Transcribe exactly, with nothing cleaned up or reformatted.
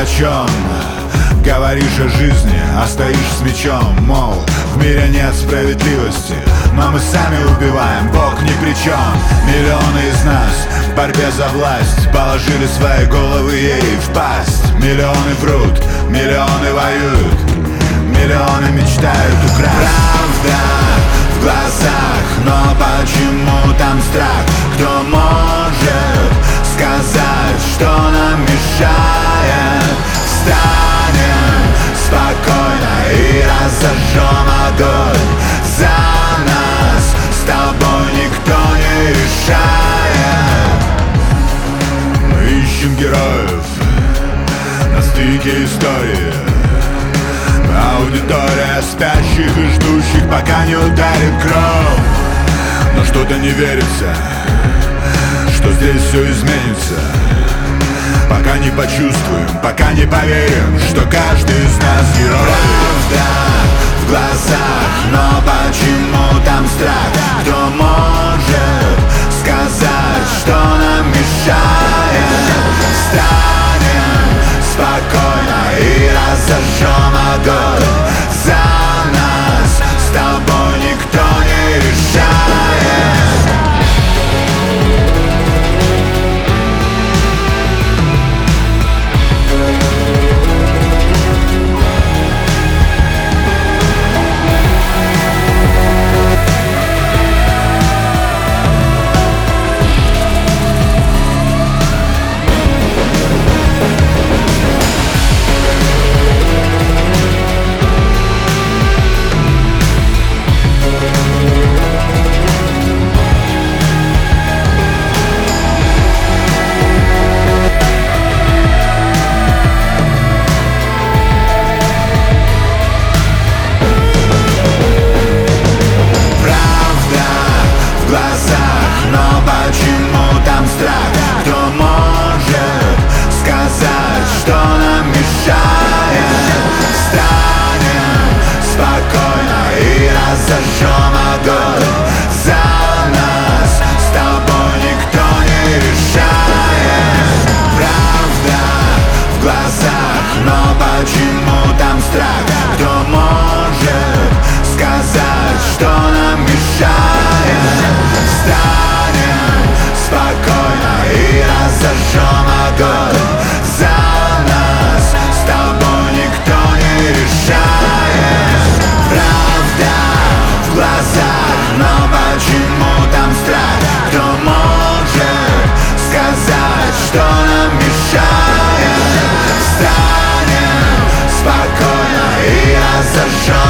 чем говоришь о жизни, а стоишь с мечом. Мол, в мире нет справедливости, но мы сами убиваем, Бог ни при чем. Миллионы из нас в борьбе за власть положили свои головы ей в пасть. Миллионы врут, миллионы воюют, миллионы мечтают украсть. Правда в глазах, но почему там страх? Кто может сказать, что нам мешает? Встанем спокойно и разожжем огонь. За нас с тобой никто не решает. Мы ищем героев на стыке истории. Аудитория спящих и ждущих, пока не ударит кровь. Но что-то не верится, что здесь все изменится, пока не почувствуем, пока не поверим, что каждый из нас герой. Правда в глазах, но почему там страх? Кто может сказать, что нам мешает? Встанем спокойно и разожжем огонь. За нас с тобой никто не решает. Зажжем огонь. За нас с тобой никто не решает. Правда в глазах, но почему там страх? Кто может сказать, что нам мешает? Встанем спокойно и разожжем огонь. За нас с тобой никто не решает. Правда в глазах, но почему там страх? Кто может сказать, что нам мешает? Встанем спокойно и разожжем